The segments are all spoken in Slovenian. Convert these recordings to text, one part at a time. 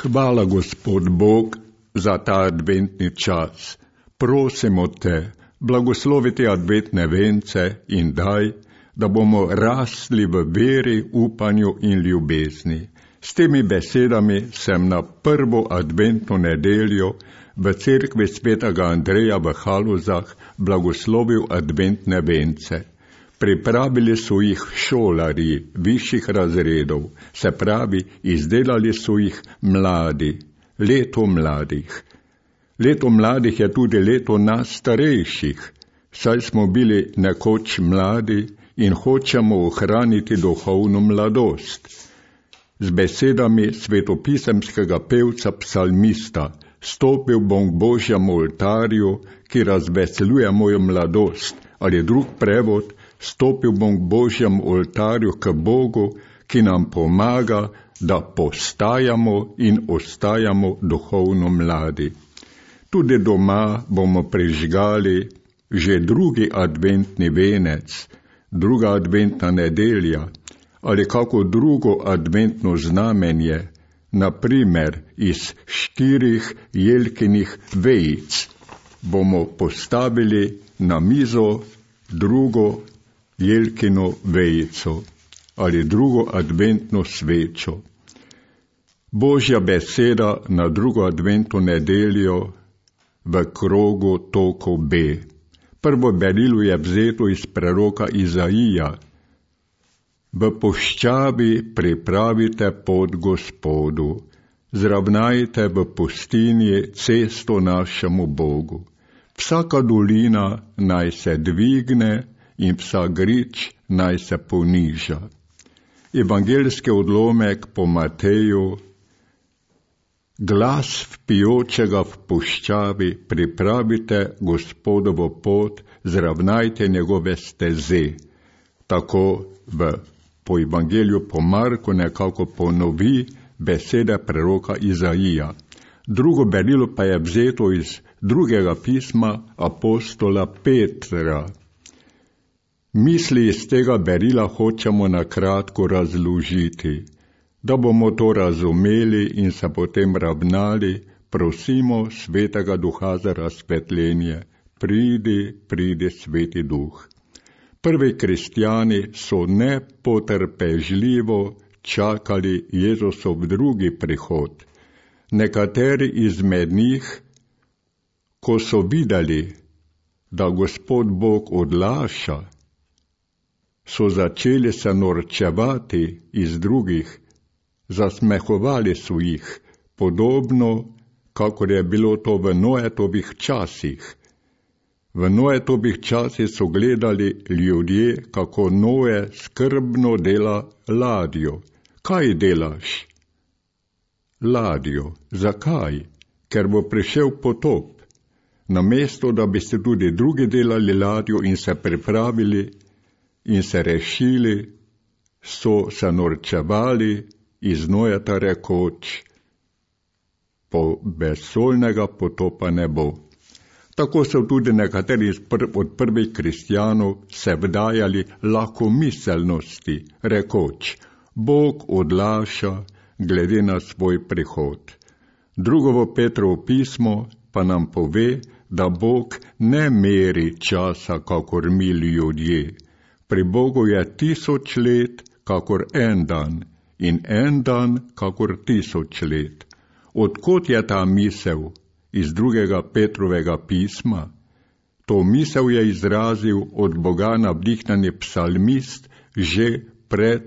Hvala, Gospod Bog, za ta adventni čas. Prosimo te, blagoslovi te adventne vence in daj, da bomo rasli v veri, upanju in ljubezni. S temi besedami sem na prvo adventno nedeljo v cerkvi svetega Andreja v Halozah blagoslovil adventne vence. Pripravili so jih šolarji višjih razredov, se pravi, izdelali so jih mladi, leto mladih. Leto mladih je tudi leto nas starejših, saj smo bili nekoč mladi in hočemo ohraniti duhovno mladost. Z besedami svetopisemskega pevca psalmista stopil bom k Božjemu oltarju, ki razveseljuje mojo mladost, ali drug prevod, stopil bom k Božjemu oltarju, k Bogu, ki nam pomaga, da postajamo in ostajamo duhovno mladi. Tudi doma bomo prižgali že drugi adventni venec, druga adventna nedelja ali kako drugo adventno znamenje, na primer iz 4 jelkinih vejic, bomo postavili na mizo drugo jelkino vejico ali drugo adventno svečo. Božja beseda na drugo adventno nedeljo v krogu tokov B. Prvo berilo je vzeto iz preroka Izaija. V puščavi pripravite pot Gospodu, zravnajte v pustinji cesto našemu Bogu. Vsaka dolina naj se dvigne in vsak grič naj se poniža. Evangeljski odlomek po Mateju. Glas vpijočega v puščavi, pripravite Gospodovo pot, zravnajte njegove steze. Tako po Evangeliju po Marku nekako ponovi besede preroka Izaija. Drugo berilo pa je vzeto iz drugega pisma apostola Petra. Misli iz tega berila hočemo na kratko razložiti. Da bomo to razumeli in se potem ravnali, prosimo Svetega Duha za razsvetljenje. Pridi, Sveti Duh. Prvi kristjani so nepotrpežljivo čakali Jezusov drugi prihod. Nekateri izmed njih, ko so videli, da Gospod Bog odlaša, so začeli se norčevati iz drugih, zasmehovali so jih, podobno, kakor je bilo to v Noetovih časih. V Noetovih časih so gledali ljudje, kako Noe skrbno dela ladjo. Kaj delaš? Ladjo. Zakaj? Ker bo prišel potop. Namesto, da bi se tudi drugi delali ladjo in se pripravili in se rešili, so se norčevali iz Noeta rekoč, vesoljnega potopa ne bo. Tako so tudi nekateri od prvih kristjanov se vdajali lakomiselnosti, rekoč, Bog odlaša glede na svoj prihod. Drugovo Petrovo pismo pa nam pove, da Bog ne meri časa, kakor mi ljudje. Pri Bogu je 1000 let, kakor en dan, in en dan, kakor 1000 let. Odkot je ta misel iz drugega Petrovega pisma? To misel je izrazil od Boga navdihnjeni psalmist že pred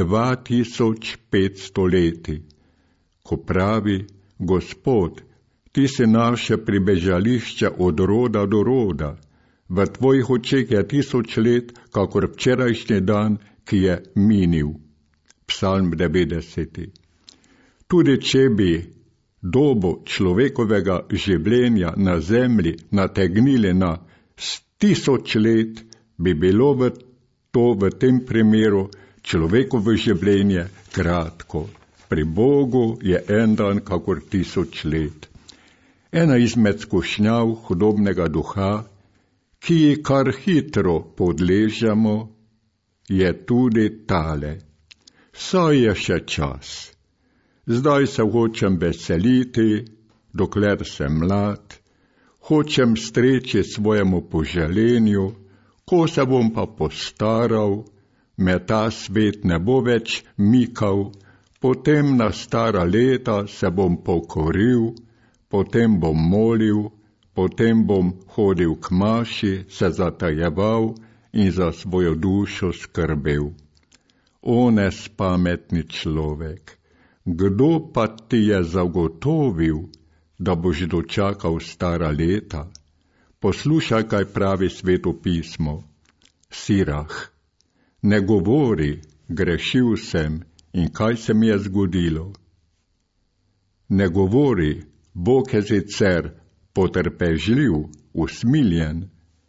2500 leti, ko pravi, Gospod, ti si naše pribežališče od roda do roda, v tvojih očeh je 1000 let, kakor včerajšnji dan, ki je minil. Psalm 90. Tudi če bi dobo človekovega življenja na zemlji nategnili na 1000 let, bi bilo v tem primeru človekovo življenje kratko. Pri Bogu je en dan kakor 1000 let. Ena izmed skušnjav hudobnega duha, ki ji kar hitro podležemo, je tudi tale. Saj je še čas. Zdaj se hočem veseliti, dokler sem mlad, hočem streči svojemu poželenju, ko se bom pa postaral, me ta svet ne bo več mikal, potem na stara leta se bom pokoril, potem bom molil, potem bom hodil k maši, se zatajeval in za svojo dušo skrbel. O nespametni človek, kdo pa ti je zagotovil, da boš dočakal stara leta? Poslušaj, kaj pravi Sveto pismo. Sirah, ne govori, grešil sem in kaj se mi je zgodilo. Ne govori, Bog je sicer potrpežljiv, usmiljen,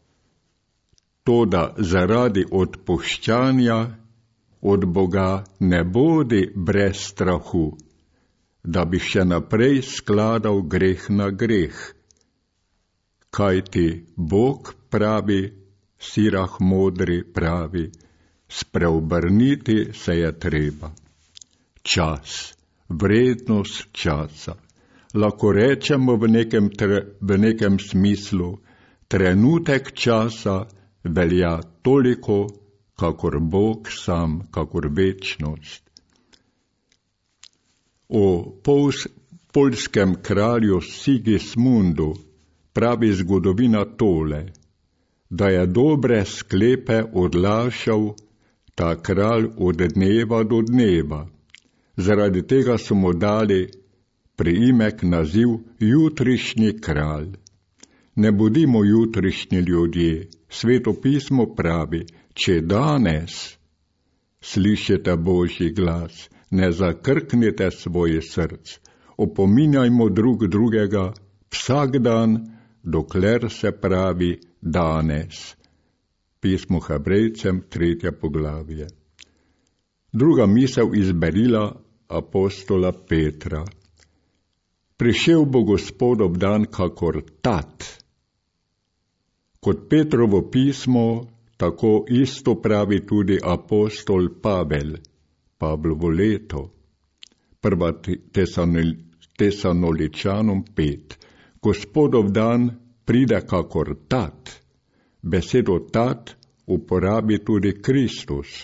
toda zaradi odpuščanja od Boga ne bodi brez strahu, da bi še naprej skladal greh na greh. Kajti Bog pravi, Sirah modri pravi, spreobrniti se je treba. Čas, vrednost časa. Lahko rečemo v nekem smislu, trenutek časa velja toliko, kakor Bog sam, kakor večnost. O poljskem kralju Sigismundu pravi zgodovina tole, da je dobre sklepe odlašal ta kralj od dneva do dneva. Zaradi tega so mu dali priimek naziv jutrišnji kralj. Ne bodimo jutrišnji ljudje. Sveto pismo pravi, če danes slišite Božji glas, ne zakrknite svoje src, opominjajmo drug drugega vsak dan, dokler se pravi danes. Pismo Hebrejcem, 3. poglavje. Druga misel iz berila apostola Petra. Prišel bo Gospodov dan kakor tat. Kot Petrovo pismo, tako isto pravi tudi apostol Pavel, Pavlovo leto. 1. Tesanoličanom 5. Gospodov dan pride kakor tat. Besedo tat uporabi tudi Kristus.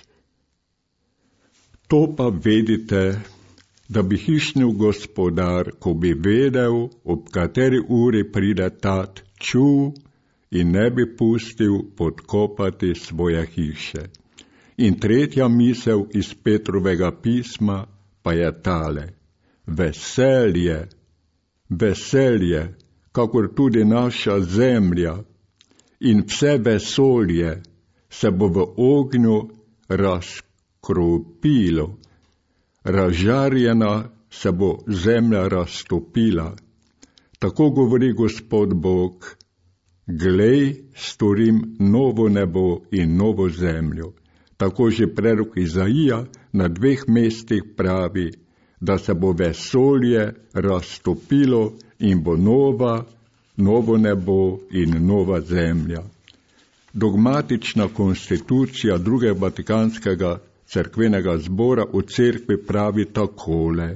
To pa vedite, da bi hišni gospodar, ko bi vedel, ob kateri uri pride tat, čul in ne bi pustil podkopati svoje hiše. In tretja misel iz Petrovega pisma pa je tale. Veselje, veselje, kakor tudi naša zemlja in vse vesolje se bo v ognju razkropilo. Razžarjena se bo zemlja raztopila. Tako govori Gospod Bog, glej, storim novo nebo in novo zemljo. Tako že prerok Izaija na 2 mestih pravi, da se bo vesolje raztopilo in bo novo nebo in nova zemlja. Dogmatična konstitucija drugega Vatikanskega cerkvenega zbora v cerkvi pravi takole.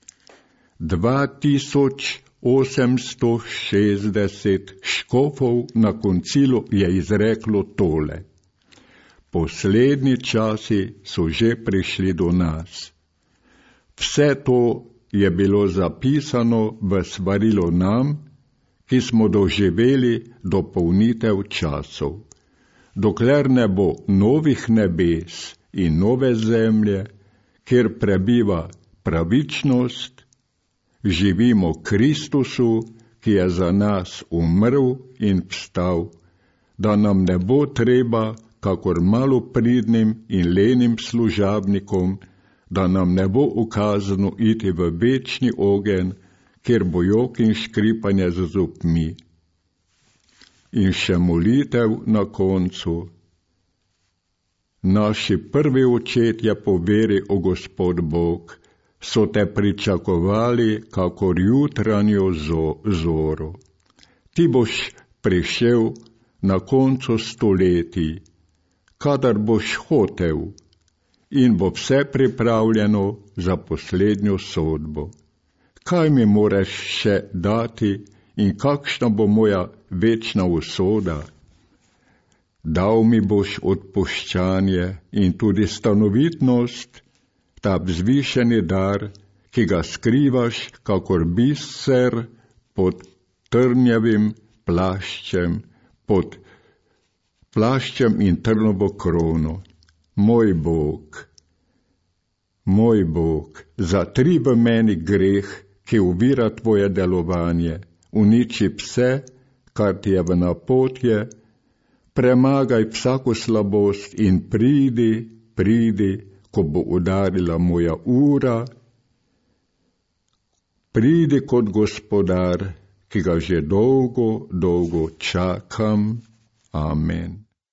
2860 škofov na koncilu je izreklo tole. Poslednji časi so že prišli do nas. Vse to je bilo zapisano v svarilo nam, ki smo doživeli dopolnitev časov. Dokler ne bo novih nebes in nove zemlje, kjer prebiva pravičnost, živimo Kristusu, ki je za nas umrl in vstal, da nam ne bo treba, kakor malopridnim in lenim služabnikom, da nam ne bo ukazano iti v večni ogenj, kjer bo jok in škripanje z zobmi. In še molitev na koncu. Naši prvi očetje po veri, o Gospod Bog, so te pričakovali kakor jutranjo zoro. Ti boš prišel na koncu stoletij, kadar boš hotel, in bo vse pripravljeno za poslednjo sodbo. Kaj mi moreš še dati in kakšna bo moja večna usoda? Dal mi boš odpuščanje in tudi stanovitnost, ta vzvišeni dar, ki ga skrivaš kakor biser pod trnjevim plaščem, pod plaščem in trnovo krono. Moj Bog, zatri v meni greh, ki ovira tvoje delovanje, uniči vse, kar ti je v napotje, premagaj vsako slabost in pridi, ko bo udarila moja ura, pridi kot gospodar, ki ga že dolgo čakam. Amen.